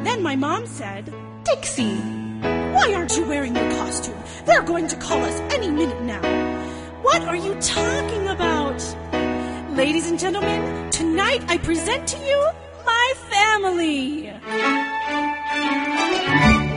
then my mom said, "Dixie, why aren't you wearing your costume? They're going to call us any minute now." "What are you talking about?" "Ladies and gentlemen, tonight I present to you my family."